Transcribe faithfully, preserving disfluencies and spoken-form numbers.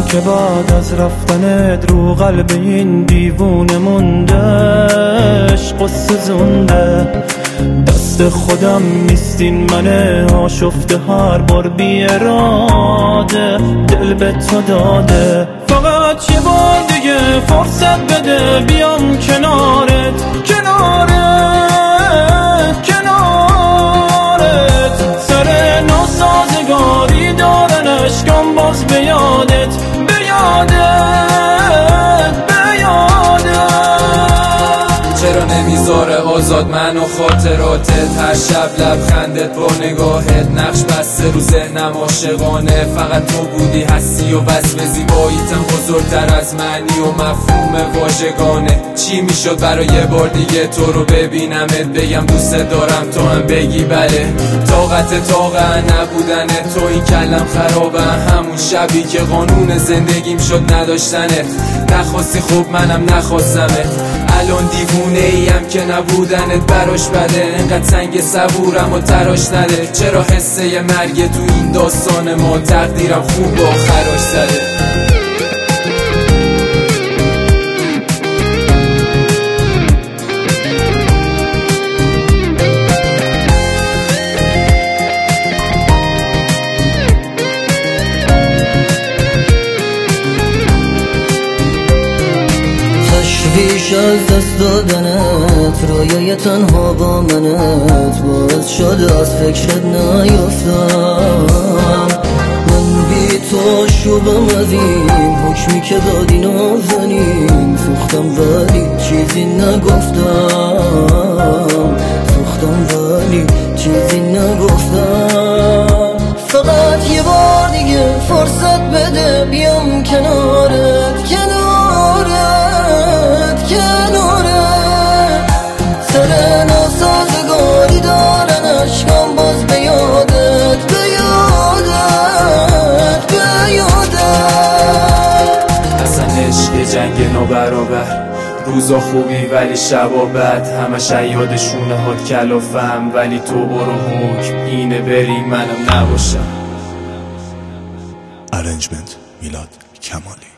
که بعد از رفتنت رو قلب این دیوونه موندش قصه زنده. دست خودم نیستین من آشفته هر بار بی اراده دل به تو داده. فقط یه بار دیگه فرصت بده بیام کنارت کنارت کنارت. سر ناسازگاری دارن اشکام باز به یادت به یادت به یادت. چرا نمیذاره آزاد من و خاطراتت؟ هر شب لبخندت با نگاهت نقش بسته رو ذهنم عاشقانه. فقط تو بودی هستی و بس به زیباییتم بزرگتر از معنی و مفهوم واژگانه. چی میشد برای یه بار دیگه تو رو ببینمت بگم دوست دارم تو هم بگی بله. طاقت طاقت نبودنت تو این کلم خرابه. همون شبی که قانون زندگیم شد نداشتنت. نخواستی خوب منم نخواستمت. الان دیوونه ایم که نبودنت براش بده. انقدر سنگ صبورم و تراش نده. چرا حسه مرگ تو این داستان ما تقدیرم خوب آخراش زده. تشویش از دست دادنت رویای تنها با منت باعث شد از فکرت نیفتم. من بی تو شبم از این حکمی که دادی نازنین. سوختم ولی چیزی نگفتم سوختم ولی چیزی نگفتم. فقط یه بار دیگه فرصت بده بیام کنارت کنارت کنارت. سر ناسازگاری دارن اشکام باز به یادت به یادت به یادت. اصلا عشق جنگ نابرابر. روزا خوبی ولی شبا بد. همه شیادشونه هات کلافم ولی تو برو حکم اینه بری منم نباشم. ارنجمنت میلاد کمالی.